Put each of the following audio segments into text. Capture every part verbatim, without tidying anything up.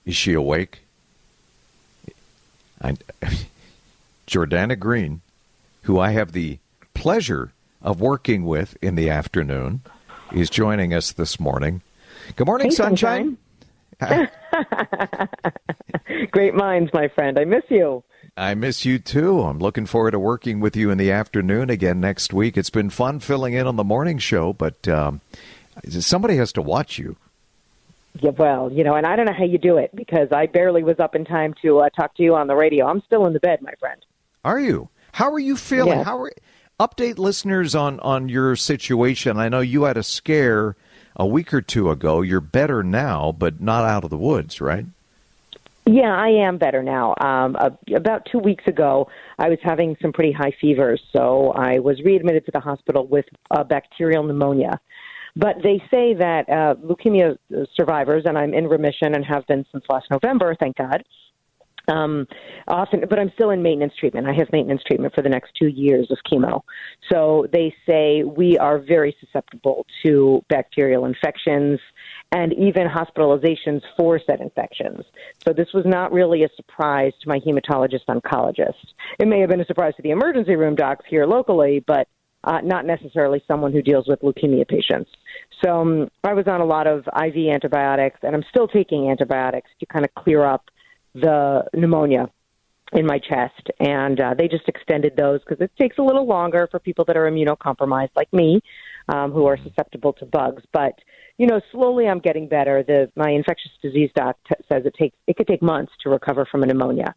Is she awake? I, Jordana Green, who I have the pleasure of working with in the afternoon, is joining us this morning. Good morning, hey, Sunshine. Great minds, my friend. I miss you. I miss you, too. I'm looking forward to working with you in the afternoon again next week. It's been fun filling in on the morning show, but um, somebody has to watch you. Yeah, well, you know, and I don't know how you do it because I barely was up in time to uh, talk to you on the radio. I'm still in the bed, my friend. Are you? How are you feeling? Yeah. How are update listeners on, on your situation? I know you had a scare a week or two ago. You're better now, but not out of the woods, right? Yeah, I am better now. Um, uh, about two weeks ago, I was having some pretty high fevers, so I was readmitted to the hospital with uh, bacterial pneumonia. But they say that uh, leukemia survivors, and I'm in remission and have been since last November, thank God, um, often, but I'm still in maintenance treatment. I have maintenance treatment for the next two years of chemo. So they say we are very susceptible to bacterial infections and even hospitalizations for said infections. So this was not really a surprise to my hematologist oncologist. It may have been a surprise to the emergency room docs here locally, but uh, not necessarily someone who deals with leukemia patients. So um, I was on a lot of I V antibiotics, and I'm still taking antibiotics to kind of clear up the pneumonia in my chest. And uh, they just extended those because it takes a little longer for people that are immunocompromised like me, um, who are susceptible to bugs. But, you know, slowly I'm getting better. The my infectious disease doc t- says it takes it could take months to recover from a pneumonia.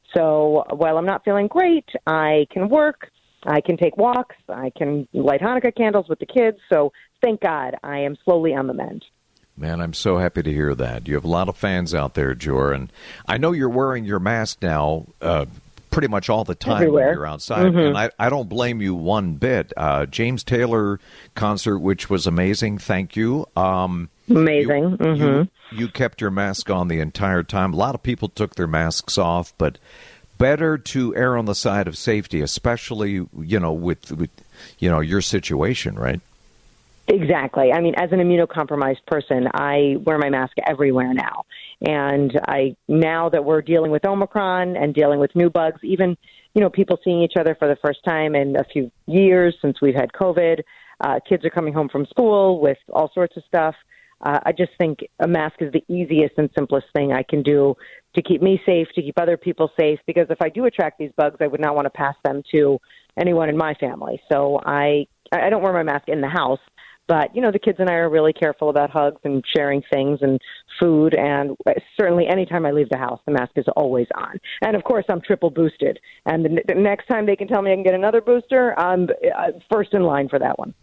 So while I'm not feeling great, I can work, I can take walks, I can light Hanukkah candles with the kids. So thank God I am slowly on the mend. Man, I'm so happy to hear that. You have a lot of fans out there, Jor, and I know you're wearing your mask now uh, pretty much all the time Everywhere. when you're outside, Mm-hmm. and I, I don't blame you one bit. Uh, James Taylor concert, which was amazing, thank you. Um, Amazing. You, mm-hmm. you, you kept your mask on the entire time. A lot of people took their masks off, but better to err on the side of safety, especially, you know, with, with you know, your situation, right? Exactly. I mean, as an immunocompromised person, I wear my mask everywhere now. And I now that we're dealing with Omicron and dealing with new bugs, even, you know, people seeing each other for the first time in a few years since we've had COVID, uh, kids are coming home from school with all sorts of stuff. Uh, I just think a mask is the easiest and simplest thing I can do to keep me safe, to keep other people safe, because if I do attract these bugs, I would not want to pass them to anyone in my family. So I, I don't wear my mask in the house. But, you know, the kids and I are really careful about hugs and sharing things and food. And certainly anytime I leave the house, the mask is always on. And, of course, I'm triple boosted. And the, the next time they can tell me I can get another booster, I'm uh, first in line for that one.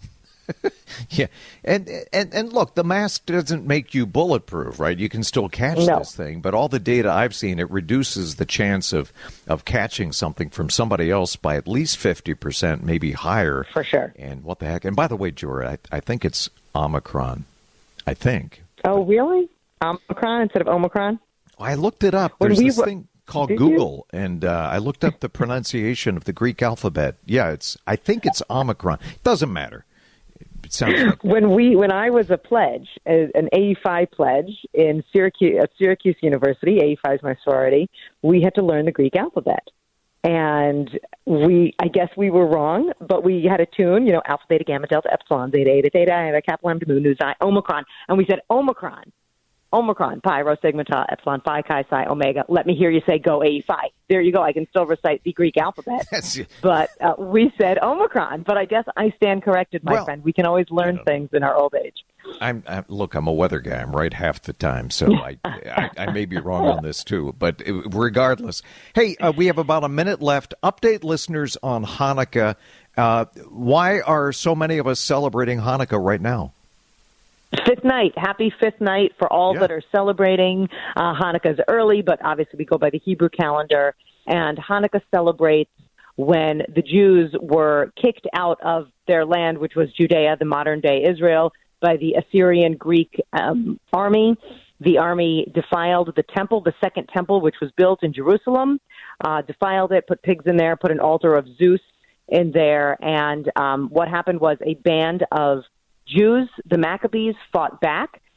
Yeah. And, and and look, the mask doesn't make you bulletproof, right? You can still catch No. this thing. But all the data I've seen, it reduces the chance of, of catching something from somebody else by at least fifty percent, maybe higher. For sure. And what the heck? And by the way, Jora, I, I think it's Omicron. I think. Oh, really? Omicron instead of Omicron? I looked it up. When There's we this w- thing called Did Google, you? and uh, I looked up the pronunciation of the Greek alphabet. Yeah, it's. I think it's Omicron. Doesn't matter. It sounds like when we when I was a pledge, an A E Phi pledge in Syracuse, at Syracuse University, A E Phi is my sorority, we had to learn the Greek alphabet. And we, I guess we were wrong, but we had a tune, you know, alpha, beta, gamma, delta, epsilon, zeta, eta, theta, iota, kappa, lambda, mu, nu, xi, omicron. And we said Omicron, Omicron, pi, rho, sigma, tau, epsilon, phi, chi, psi, omega. Let me hear you say go A E Phi. There you go. I can still recite the Greek alphabet. But uh, we said Omicron. But I guess I stand corrected, my well, friend. We can always learn things in our old age. I'm, I'm look. I'm a weather guy. I'm right half the time, so I, I, I may be wrong on this too. But regardless, hey, uh, we have about a minute left. Update listeners on Hanukkah. Uh, why are so many of us celebrating Hanukkah right now? Fifth night. Happy fifth night for all Yeah. that are celebrating. Uh, Hanukkah's early, but obviously we go by the Hebrew calendar. And Hanukkah celebrates when the Jews were kicked out of their land, which was Judea, the modern-day Israel, by the Assyrian Greek um, army. The army defiled the temple, the second temple, which was built in Jerusalem, uh, defiled it, put pigs in there, put an altar of Zeus in there. And um, what happened was a band of Jews, the Maccabees, fought back,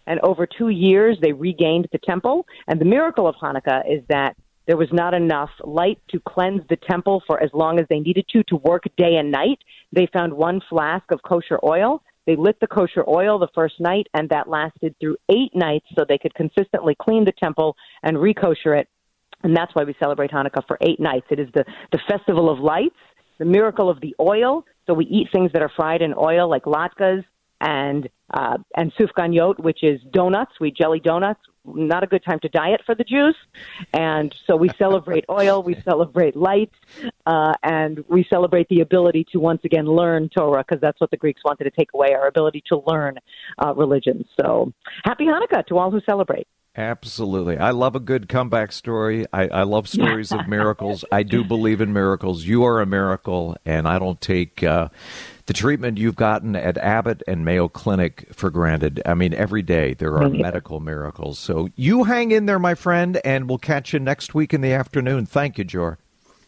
And over two years, they regained the temple. And the miracle of Hanukkah is that there was not enough light to cleanse the temple for as long as they needed to, to work day and night. They found one flask of kosher oil. They lit the kosher oil the first night, and that lasted through eight nights so they could consistently clean the temple and re-kosher it. And that's why we celebrate Hanukkah for eight nights. It is the, the festival of lights, the miracle of the oil. So we eat things that are fried in oil like latkes and uh, and sufganiyot, which is donuts. We jelly donuts. Not a good time to diet for the Jews. And so we celebrate oil, we celebrate light, uh, and we celebrate the ability to once again learn Torah, because that's what the Greeks wanted to take away, our ability to learn uh, religion. So happy Hanukkah to all who celebrate. Absolutely. I love a good comeback story. I, I love stories of miracles. I do believe in miracles. You are a miracle, and I don't take uh, the treatment you've gotten at Abbott and Mayo Clinic for granted. I mean, every day there are medical miracles. So you hang in there, my friend, and we'll catch you next week in the afternoon. Thank you, Jor.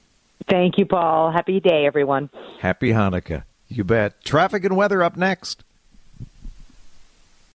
Thank you, Paul. Happy day, everyone. Happy Hanukkah. You bet. Traffic and weather up next.